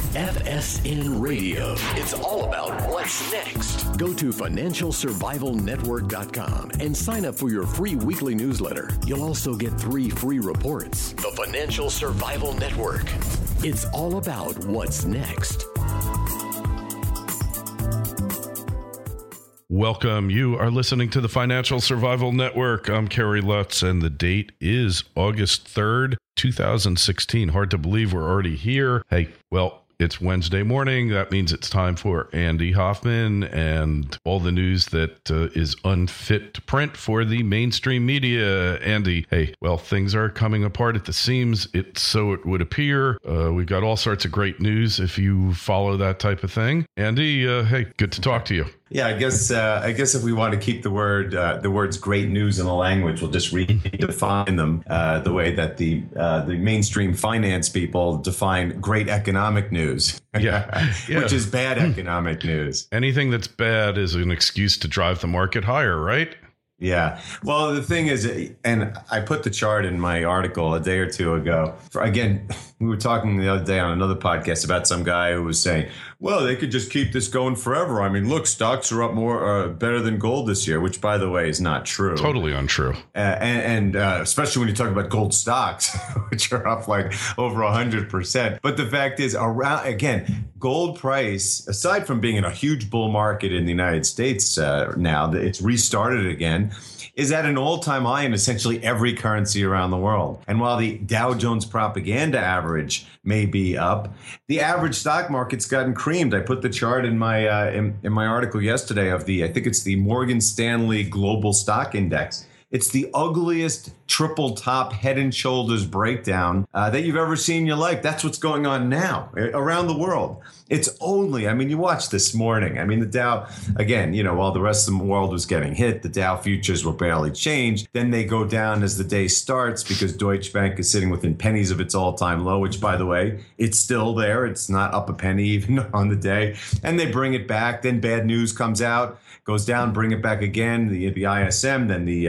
FSN Radio. It's all about what's next. Go to financialsurvivalnetwork.com and sign up for your free weekly newsletter. You'll also get 3 free reports. The Financial Survival Network. It's all about what's next. Welcome. You are listening to the Financial Survival Network. I'm Kerry Lutz, and the date is August 3rd, 2016. Hard to believe we're already here. Hey, well, it's Wednesday morning. That means it's time for Andy Hoffman and all the news that is unfit to print for the mainstream media. Andy, hey, well, things are coming apart at the seams. So it would appear. We've got all sorts of great news if you follow that type of thing. Andy, hey, good to talk to you. Yeah, I guess if we want to keep the words "great news" in the language, we'll just redefine them the way that the mainstream finance people define great economic news. Yeah. Which is bad economic news. Anything that's bad is an excuse to drive the market higher, right? Yeah. Well, the thing is, and I put the chart in my article a day or two ago. Again, we were talking the other day on another podcast about some guy who was saying, well, they could just keep this going forever. I mean, look, stocks are up better than gold this year, which, by the way, is not true. Totally untrue. And especially when you talk about gold stocks, which are up like over 100%. But the fact is, gold price, aside from being in a huge bull market in the United States now, it's restarted again, is at an all-time high in essentially every currency around the world. And while the Dow Jones propaganda average may be up, the average stock market's gotten creamed. I put the chart in my in my article yesterday of I think it's the Morgan Stanley Global Stock Index. It's the ugliest triple top head and shoulders breakdown that you've ever seen in your life. That's what's going on now around the world. It's you watched this morning. I mean, the Dow, again, while the rest of the world was getting hit, the Dow futures were barely changed. Then they go down as the day starts because Deutsche Bank is sitting within pennies of its all-time low, which, by the way, it's still there. It's not up a penny even on the day. And they bring it back. Then bad news comes out, goes down, bring it back again. The ISM, then the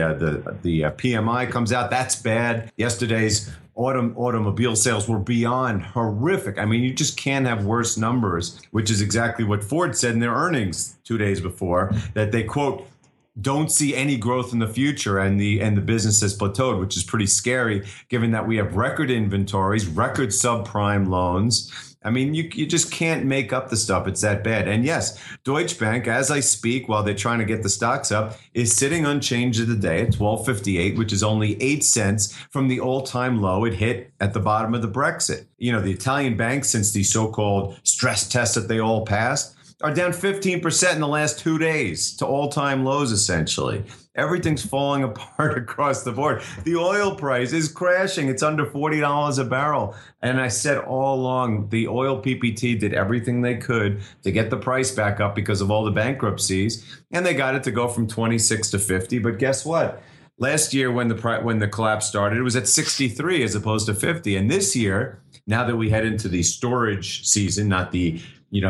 PMI comes out. That's bad. Yesterday's automobile sales were beyond horrific. I mean, you just can't have worse numbers, which is exactly what Ford said in their earnings 2 days before, that they, quote, don't see any growth in the future, and the business has plateaued, which is pretty scary given that we have record inventories, record subprime loans. I mean, you just can't make up the stuff. It's that bad. And yes, Deutsche Bank, as I speak, while they're trying to get the stocks up, is sitting unchanged of the day at 12.58, which is only 8 cents from the all-time low it hit at the bottom of the Brexit. The Italian banks, since the so-called stress test that they all passed, are down 15% in the last 2 days to all-time lows, essentially. Everything's falling apart across the board. The oil price is crashing. It's under $40 a barrel. And I said all along, the oil PPT did everything they could to get the price back up because of all the bankruptcies. And they got it to go from 26 to 50. But guess what? Last year, when the collapse started, it was at 63 as opposed to 50. And this year, now that we head into the storage season, not the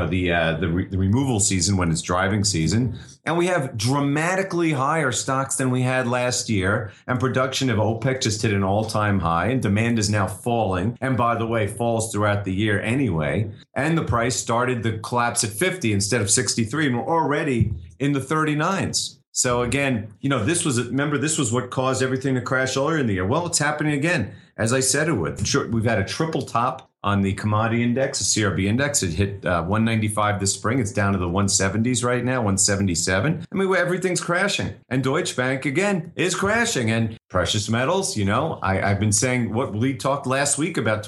removal season when it's driving season, and we have dramatically higher stocks than we had last year, and production of OPEC just hit an all-time high, and demand is now falling, and by the way, falls throughout the year anyway, and the price started the collapse at 50 instead of 63, and we're already in the 39s. So again, this was what caused everything to crash earlier in the year. Well, it's happening again, as I said it would. We've had a triple top on the commodity index, the CRB index. It hit 195 this spring. It's down to the 170s right now, 177. I mean, everything's crashing. And Deutsche Bank, again, is crashing. And precious metals, I've been saying what we talked last week about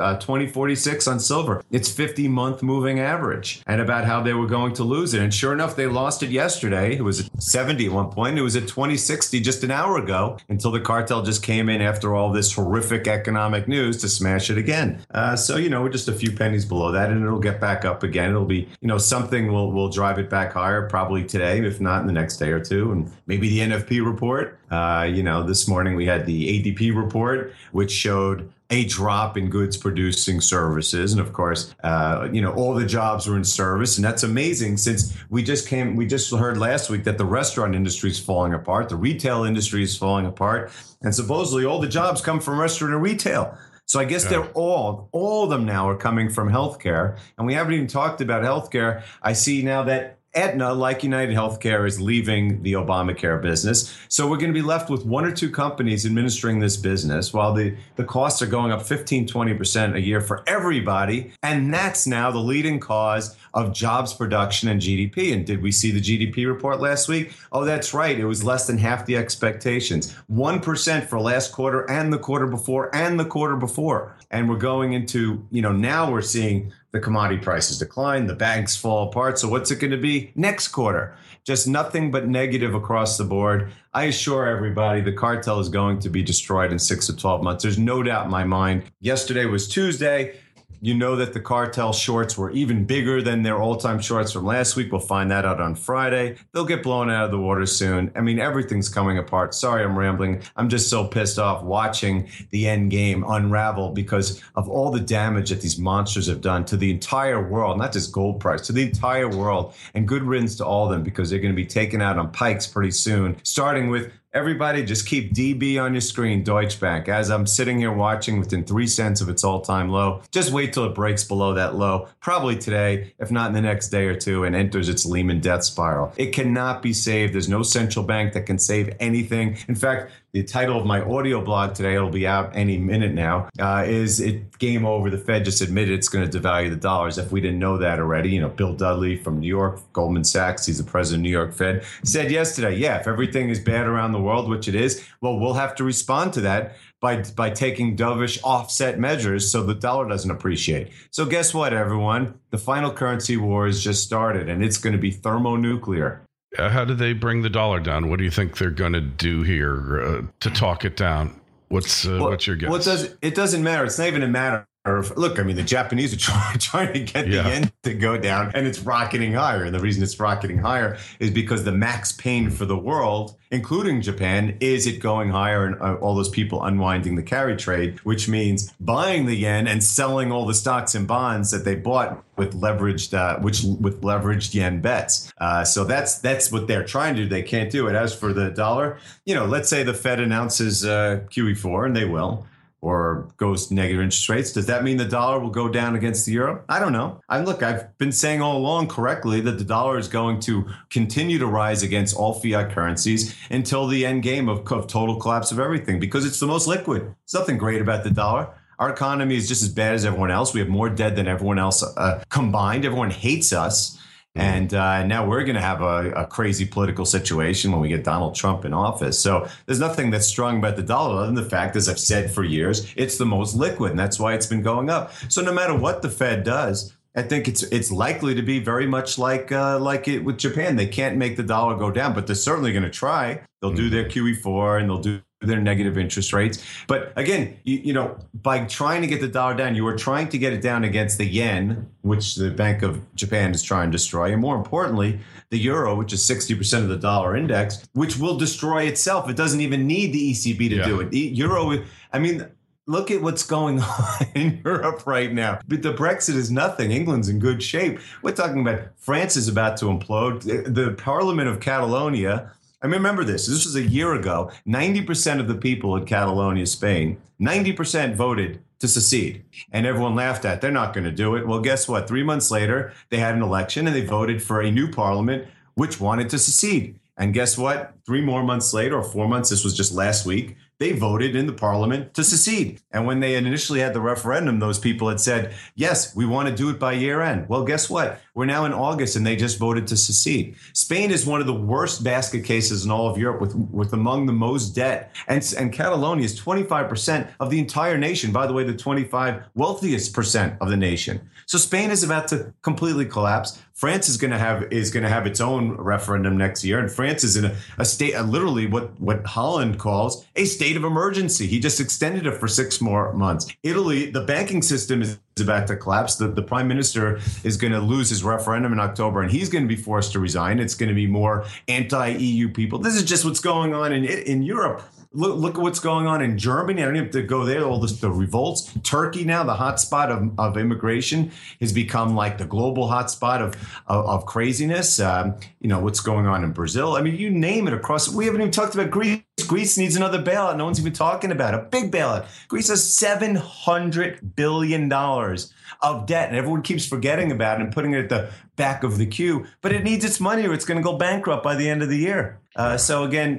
2046 on silver. It's 50-month moving average, and about how they were going to lose it. And sure enough, they lost it yesterday. It was at 70 at one point. It was at 2060 just an hour ago, until the cartel just came in after all this horrific economic news to smash it again. So, we're just a few pennies below that, and it'll get back up again. It'll be, something will drive it back higher probably today, if not in the next day or two. And maybe the NFP report. This morning we had the ADP report, which showed a drop in goods producing services. And of course, all the jobs were in service. And that's amazing, since we just heard last week that the restaurant industry is falling apart. The retail industry is falling apart. And supposedly all the jobs come from restaurant and retail. So I guess they're all of them now are coming from healthcare. And we haven't even talked about healthcare. I see now that Aetna, like United Healthcare, is leaving the Obamacare business. So we're going to be left with one or two companies administering this business while the costs are going up 15, 20% a year for everybody. And that's now the leading cause of jobs production and GDP. And did we see the GDP report last week? Oh, that's right. It was less than half the expectations. 1% for last quarter and the quarter before and the quarter before. And we're going into, now we're seeing the commodity prices decline, the banks fall apart. So what's it going to be next quarter? Just nothing but negative across the board. I assure everybody the cartel is going to be destroyed in 6 to 12 months. There's no doubt in my mind. Yesterday was Tuesday. You know that the cartel shorts were even bigger than their all-time shorts from last week. We'll find that out on Friday. They'll get blown out of the water soon. I mean, everything's coming apart. Sorry, I'm rambling. I'm just so pissed off watching the end game unravel because of all the damage that these monsters have done to the entire world, not just gold price, to the entire world. And good riddance to all of them because they're going to be taken out on pikes pretty soon, starting with everybody, just keep DB on your screen, Deutsche Bank. As I'm sitting here watching within 3 cents of its all-time low, just wait till it breaks below that low, probably today, if not in the next day or two, and enters its Lehman death spiral. It cannot be saved. There's no central bank that can save anything. In fact, the title of my audio blog today, it'll be out any minute now, is it game over. The Fed just admitted it's going to devalue the dollars. If we didn't know that already, Bill Dudley from New York, Goldman Sachs, he's the president of New York Fed, said yesterday, if everything is bad around the world, which it is, well, we'll have to respond to that by taking dovish offset measures so the dollar doesn't appreciate. So guess what, everyone? The final currency war has just started, and it's going to be thermonuclear. How do they bring the dollar down? What do you think they're going to do here to talk it down? What's your guess? Well, it doesn't matter. It's not even a matter of, look, I mean, the Japanese are trying to get the yen to go down, and it's rocketing higher. And the reason it's rocketing higher is because the max pain for the world, including Japan, is it going higher and all those people unwinding the carry trade, which means buying the yen and selling all the stocks and bonds that they bought with leveraged, with leveraged yen bets. So that's what they're trying to do. They can't do it. As for the dollar, let's say the Fed announces QE4, and they will, or goes to negative interest rates. Does that mean the dollar will go down against the euro? I don't know. I've been saying all along correctly that the dollar is going to continue to rise against all fiat currencies until the end game of total collapse of everything, because it's the most liquid. There's nothing great about the dollar. Our economy is just as bad as everyone else. We have more debt than everyone else combined. Everyone hates us. And now we're going to have a crazy political situation when we get Donald Trump in office. So there's nothing that's strong about the dollar other than the fact, as I've said for years, it's the most liquid. And that's why it's been going up. So no matter what the Fed does, I think it's likely to be very much like it with Japan. They can't make the dollar go down, but they're certainly going to try. They'll do their QE4 and they'll do their negative interest rates. But again, by trying to get the dollar down, you are trying to get it down against the yen, which the Bank of Japan is trying to destroy. And more importantly, the euro, which is 60% of the dollar index, which will destroy itself. It doesn't even need the ECB to do it. The euro, look at what's going on in Europe right now. But the Brexit is nothing. England's in good shape. We're talking about France is about to implode. The Parliament of Catalonia, I remember this was a year ago. 90% of the people in Catalonia, Spain, 90% voted to secede. And everyone laughed at, they're not going to do it. Well, guess what? 3 months later, they had an election and they voted for a new parliament which wanted to secede. And guess what? 3 more months later, or 4 months, this was just last week, they voted in the parliament to secede. And when they initially had the referendum, those people had said, yes, we want to do it by year end. Well, guess what? We're now in August and they just voted to secede. Spain is one of the worst basket cases in all of Europe with among the most debt. And Catalonia is 25% of the entire nation. By the way, the 25 wealthiest percent of the nation. So Spain is about to completely collapse. France is going to have its own referendum next year. And France is in a state, literally what Holland calls a state of emergency. He just extended it for 6 more months. Italy, the banking system is about to collapse. The prime minister is going to lose his referendum in October, and he's going to be forced to resign. It's going to be more anti-EU people. This is just what's going on in Europe. Look at what's going on in Germany. I don't even have to go there. All the revolts. Turkey now, the hotspot of immigration, has become like the global hotspot of craziness. What's going on in Brazil. I mean, you name it across. We haven't even talked about Greece. Greece needs another bailout. No one's even talking about it. A big bailout. Greece has $700 billion of debt, and everyone keeps forgetting about it and putting it at the back of the queue. But it needs its money or it's going to go bankrupt by the end of the year. So again,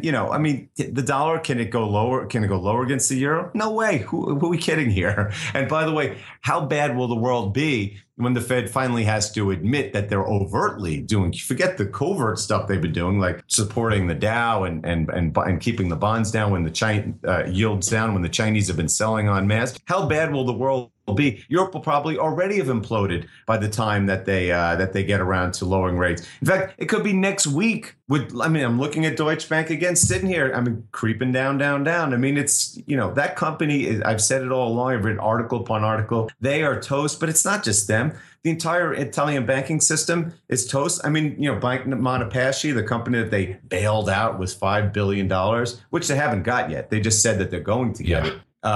the dollar, can it go lower? Can it go lower against the euro? No way. Who are we kidding here? And by the way, how bad will the world be when the Fed finally has to admit that they're overtly doing, forget the covert stuff they've been doing, like supporting the Dow and keeping the bonds down when the yields down, when the Chinese have been selling en masse. How bad will the world be? Europe will probably already have imploded by the time that they get around to lowering rates. In fact, it could be next week. I'm looking at Deutsche Bank again, sitting here. Creeping down. It's, that company, I've said it all along. I've written article upon article. They are toast, but it's not just them. The entire Italian banking system is toast. Bank Montepaschi, the company that they bailed out, was $5 billion, which they haven't got yet. They just said that they're going to get it.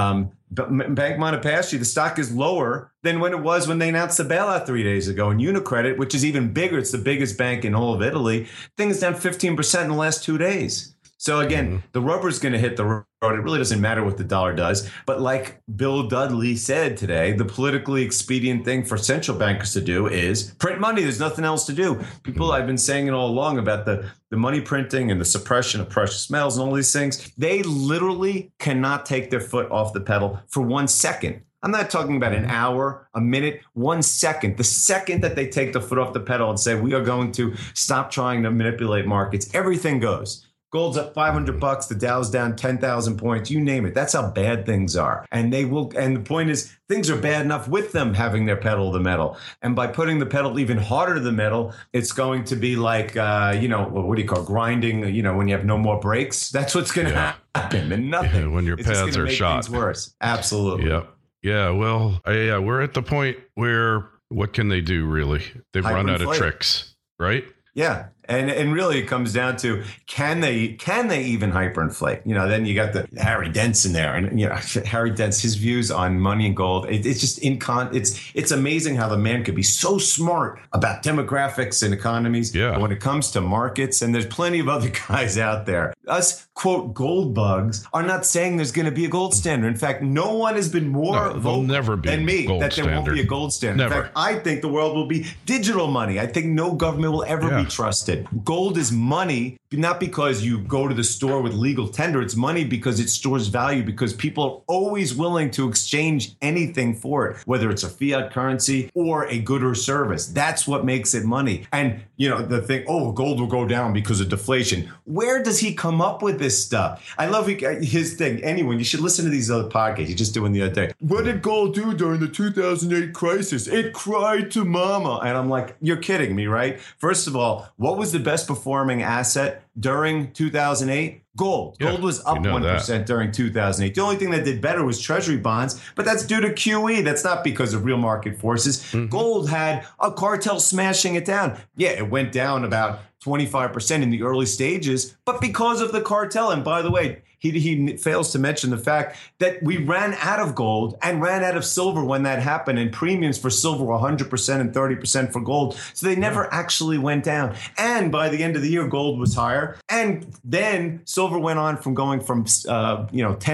But Bank Montepaschi, the stock is lower than when it was when they announced the bailout 3 days ago. And Unicredit, which is even bigger, it's the biggest bank in all of Italy, things down 15% in the last 2 days. So again, the rubber's going to hit the road. It really doesn't matter what the dollar does. But like Bill Dudley said today, the politically expedient thing for central bankers to do is print money. There's nothing else to do. I've been saying it all along about the money printing and the suppression of precious metals and all these things. They literally cannot take their foot off the pedal for 1 second. I'm not talking about an hour, a minute, 1 second. The second that they take the foot off the pedal and say, we are going to stop trying to manipulate markets, everything goes. Gold's up $500. The Dow's down 10,000 points. You name it. That's how bad things are. And they will. And the point is, things are bad enough with them having their pedal to the metal. And by putting the pedal even harder to the metal, it's going to be like, what do you call grinding? When you have no more brakes. That's what's going to happen. And nothing. Yeah, when your pads are shot. Things worse. Absolutely. Yeah. Yeah. Well, we're at the point where what can they do really? They've run out of tricks, right? Yeah. And really it comes down to, can they even hyperinflate? Then you got the Harry Dent in there, and Harry Dent's, his views on money and gold. It's just it's amazing how the man could be so smart about demographics and economies. Yeah. But when it comes to markets, and there's plenty of other guys out there, us quote gold bugs are not saying there's going to be a gold standard. In fact, no one has been more vocal than me that there won't be a gold standard. Never. In fact, I think the world will be digital money. I think no government will ever be trusted. Gold is money, not because you go to the store with legal tender. It's money because it stores value, because people are always willing to exchange anything for it, whether it's a fiat currency or a good or service. That's what makes it money. And, the thing, gold will go down because of deflation. Where does he come up with this stuff? I love his thing. Anyone, you should listen to these other podcasts. You just did one the other day. What did gold do during the 2008 crisis? It cried to mama. And I'm like, you're kidding me, right? First of all, what was the best performing asset during 2008? Gold. Gold was up 1% during 2008. The only thing that did better was treasury bonds, but that's due to QE. That's not because of real market forces. Mm-hmm. Gold had a cartel smashing it down. Yeah, it went down about 25% in the early stages, but because of the cartel. And by the way, he fails to mention the fact that we ran out of gold and ran out of silver when that happened, and premiums for silver were 100% and 30% for gold. So they never actually went down. And by the end of the year, gold was higher. And then silver went on from going from $10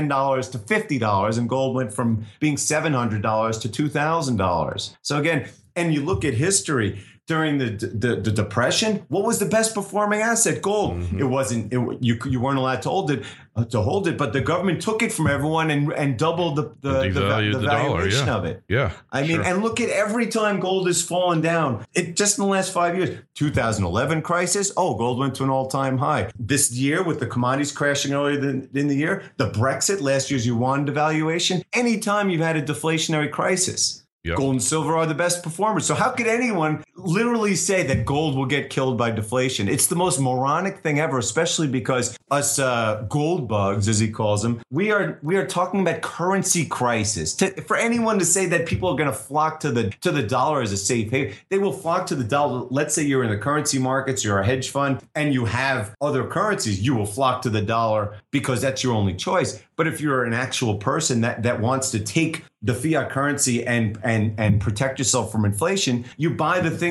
to $50, and gold went from being $700 to $2,000. So again, and you look at history. During the Depression, what was the best performing asset? Gold. Mm-hmm. It wasn't. You weren't allowed to hold it, but the government took it from everyone and doubled the valuation of it. Yeah, I mean, and look at every time gold has fallen down. It just in the last 5 years. 2011 crisis. Gold went to an all-time high. This year, with the commodities crashing earlier in the year, the Brexit, last year's yuan devaluation. Anytime you've had a deflationary crisis. Yep. Gold and silver are the best performers. So how could anyone literally say that gold will get killed by deflation? It's the most moronic thing ever, especially because us gold bugs, as he calls them, we are talking about currency crisis. For anyone to say that people are going to flock to the dollar as a safe haven, they will flock to the dollar. Let's say you're in the currency markets, you're a hedge fund, and you have other currencies, you will flock to the dollar because that's your only choice. But if you're an actual person that wants to take the fiat currency and protect yourself from inflation, you buy the things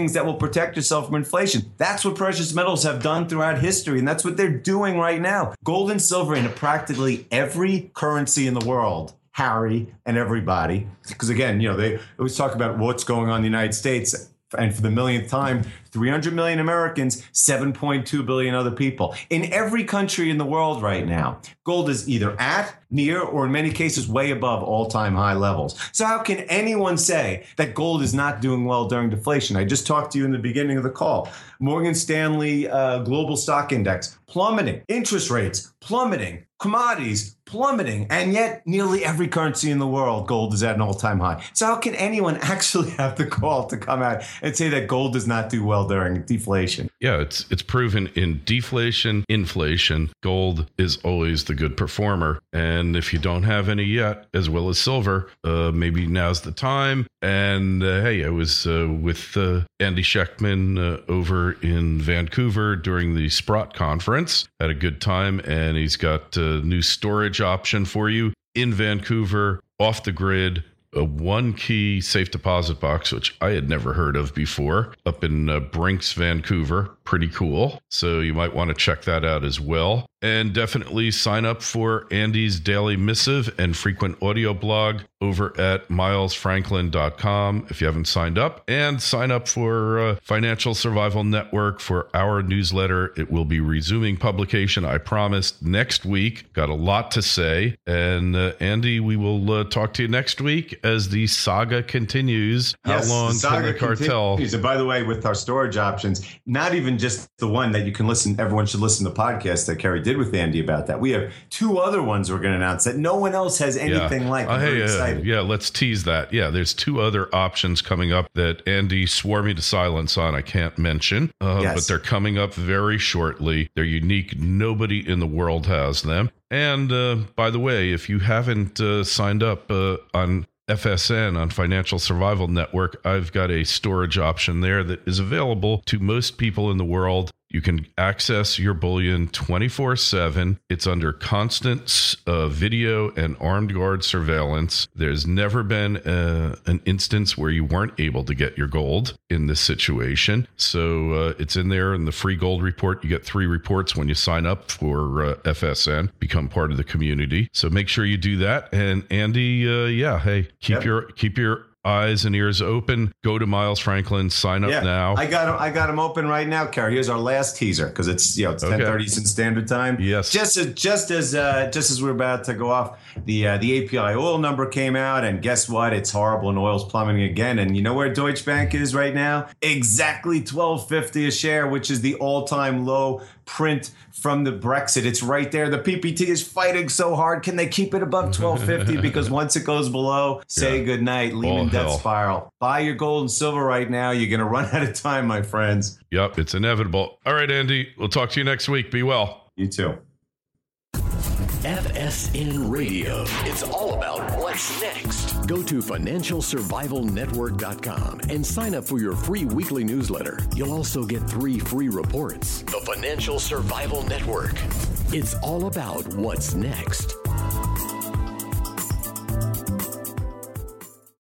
things that will protect yourself from inflation. That's what precious metals have done throughout history, and that's what they're doing right now. Gold and silver in practically every currency in the world, Harry and everybody, because again, they always talk about what's going on in the United States. And for the millionth time, 300 million Americans, 7.2 billion other people. In every country in the world right now, gold is either at, near, or in many cases way above all-time high levels. So how can anyone say that gold is not doing well during deflation? I just talked to you in the beginning of the call. Morgan Stanley Global Stock Index plummeting, interest rates plummeting, commodities plummeting, and yet nearly every currency in the world, gold is at an all-time high. So how can anyone actually have the call to come out and say that gold does not do well during deflation? Yeah, it's proven in deflation, inflation, gold is always the good performer. And if you don't have any yet, as well as silver, maybe now's the time. And hey, I was with Andy Schectman over in Vancouver during the Sprott conference. Had a good time, and he's got a new storage option for you in Vancouver, off the grid. A one key safe deposit box, which I had never heard of before, up in Brinks, Vancouver. Pretty cool. So you might want to check that out as well. And definitely sign up for Andy's daily missive and frequent audio blog over at milesfranklin.com if you haven't signed up. And sign up for Financial Survival Network for our newsletter. It will be resuming publication, I promised, next week. Got a lot to say. And Andy, we will talk to you next week as the saga continues. Yes, how long can the cartel... continues. And by the way, with our storage options, not even just the one that you can listen, everyone should listen to the podcast that Kerry did with Andy about that. We have two other ones we're going to announce that no one else has anything like. I'm very excited. Yeah, let's tease that. Yeah, there's two other options coming up that Andy swore me to silence on. I can't mention, but they're coming up very shortly. They're unique. Nobody in the world has them. And by the way, if you haven't signed up on FSN, on Financial Survival Network, I've got a storage option there that is available to most people in the world. You can access your bullion 24/7. It's under constant video and armed guard surveillance. There's never been an instance where you weren't able to get your gold in this situation. So it's in there in the free gold report. You get 3 reports when you sign up for FSN, become part of the community. So make sure you do that. And Andy, hey, keep your eyes and ears open. Go to Miles Franklin. Sign up now. I got them open right now, Kerry. Here's our last teaser because it's 10:30 Eastern Standard Time. Yes. Just as we're about to go off, the API oil number came out, and guess what? It's horrible, and oil's plummeting again. And you know where Deutsche Bank is right now? Exactly $12.50 a share, which is the all-time low print from the Brexit. It's right there. The PPT is fighting so hard. Can they keep it above $12.50? Because once it goes below, say goodnight. Lehman death spiral. Buy your gold and silver right now. You're going to run out of time, my friends. Yep, it's inevitable. All right, Andy, we'll talk to you next week. Be well. You too. FSN Radio. It's all about what's next. Go to financialsurvivalnetwork.com and sign up for your free weekly newsletter. You'll also get 3 free reports. The Financial Survival Network. It's all about what's next.